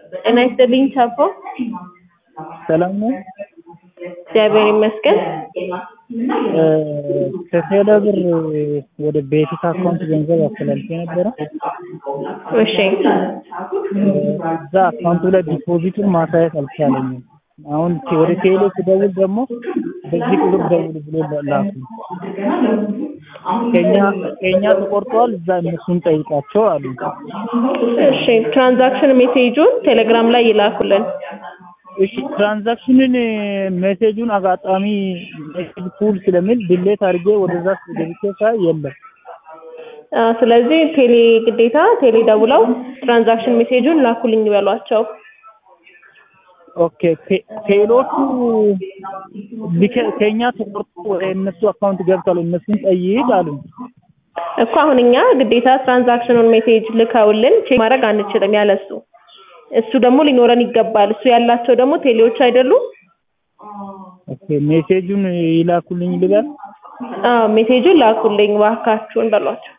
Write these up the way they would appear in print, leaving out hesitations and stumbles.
ጤና ይስጥልኝ ቻፖ። ሰላም ነው። እግዚአብሔር ይመስገን። ከቴሌ ብር ወደ ቤቲክ አካውንት ገንዘብ አስተላልፌ ነበረ። እሺ እዛ አካውንቱ ላይ ዲፖዚቱን ማሳየት አልቻለኝም። አሁን ወደ ቴሌ ስደውል ደግሞ በዚህ ቁጥር ደውል ብሎ ላኩ። ከኛ ተቆርጧል፣ እዛ እነሱን ጠይቃቸው አሉ። እሺ ትራንዛክሽን ሜሴጁን ቴሌግራም ላይ ይላኩልን። እሺ ትራንዛክሽንን ሜሴጁን አጋጣሚ ፉል ስለሚል ዲሌት አድርጌ ወደዛ ገብቼ ሳይ የለም። ስለዚህ ቴሌ ግዴታ ቴሌ ደውለው ትራንዛክሽን ሜሴጁን ላኩልኝ ይበሏቸው። ኦኬ ቴሎቹ ከኛ ተቆርጦ ወደ እነሱ አካውንት ገብቷል፣ እነሱን ጠይቅ አሉ እኮ። አሁን እኛ ግዴታ ትራንዛክሽኑን ሜሴጅ ልከውልን ቼክ ማድረግ አንችልም ያለሱ። እሱ ደግሞ ሊኖረን ይገባል። እሱ ያላቸው ደግሞ ቴሌዎች አይደሉም። ኦኬ ሜሴጁን ይላኩልኝ ልበል? ሜሴጁን ላኩልኝ ዋካችሁን በሏቸው።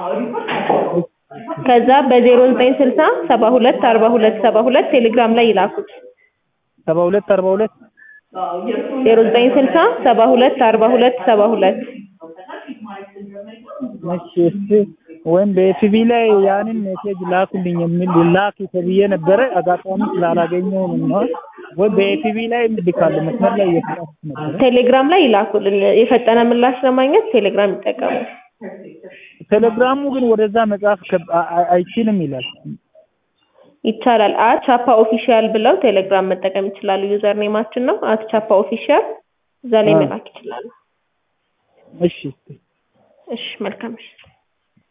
ከዛ በ0960 72 42 72 ቴሌግራም ላይ ይላኩት። 72 42 0960 72 42 72 እሺ ወይም በኤፍቢ ላይ ያንን ሜሴጅ ላኩልኝ የሚል ላክ ተብዬ ነበረ። አጋጣሚ ስላላገኘው ነው። ወይ በኤፍቢ ላይ ልካለ መስመር ላይ እየተጻፈ ነበር። ቴሌግራም ላይ ይላኩልን። የፈጠነ ምላሽ ለማግኘት ቴሌግራም ይጠቀሙ። ቴሌግራሙ ግን ወደዛ መጻፍ አይችልም ይላል። ይቻላል። ቻፓ ኦፊሻል ብለው ቴሌግራም መጠቀም ይችላሉ። ዩዘር ኔማችን ነው ቻፓ ኦፊሻል። እዛ ላይ መላክ ይችላሉ። እሺ መልካም።